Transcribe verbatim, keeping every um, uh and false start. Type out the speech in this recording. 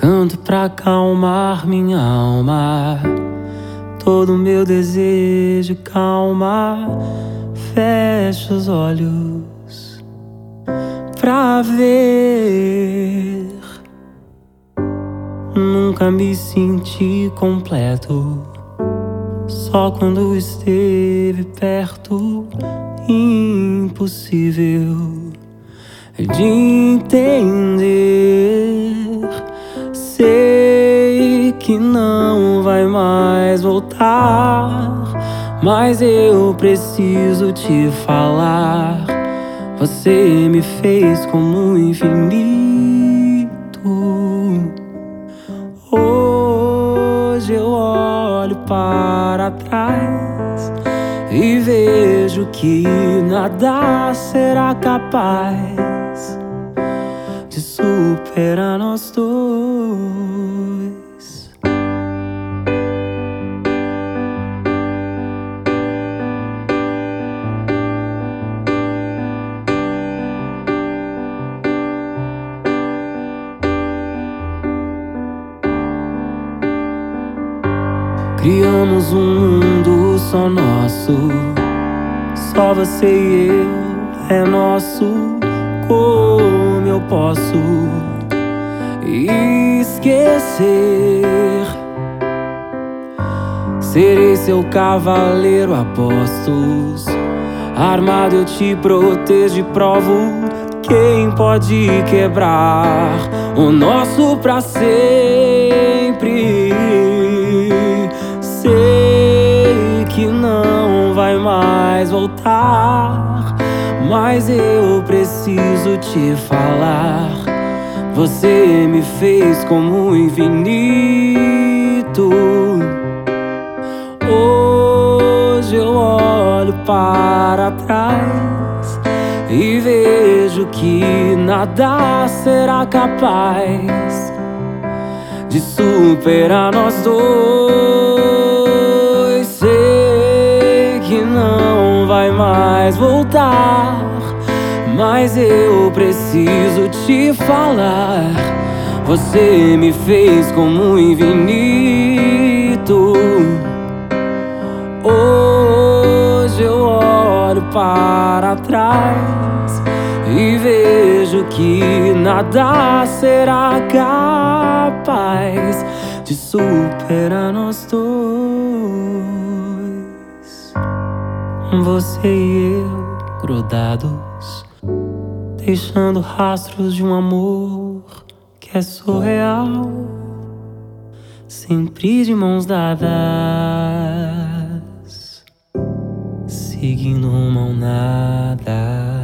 Canto pra acalmar minha alma, todo meu desejo calma. Fecho os olhos pra ver. Nunca me senti completo, só quando esteve perto. Impossível de entender. Sei que não vai mais voltar, mas eu preciso te falar. Você me fez como o infinito. Hoje eu olho para trás e vejo que nada será capaz de superar nós dois. Criamos um mundo só nosso, só você e eu é nosso. Como eu posso esquecer? Serei seu cavaleiro a postos, armado eu te protejo e provo quem pode quebrar o nosso pra sempre. Sei que não vai mais voltar, mas eu preciso te falar. Você me fez como o infinito. Hoje eu olho para trás e vejo que nada será capaz de superar nós dois. Sei que não vai mais voltar, mas eu preciso te falar. Você me fez como o infinito. Hoje eu olho para trás e vejo que nada será capaz de superar nós dois. Você e eu grudados, deixando rastros de um amor que é surreal, sempre de mãos dadas, seguindo rumo ao nada.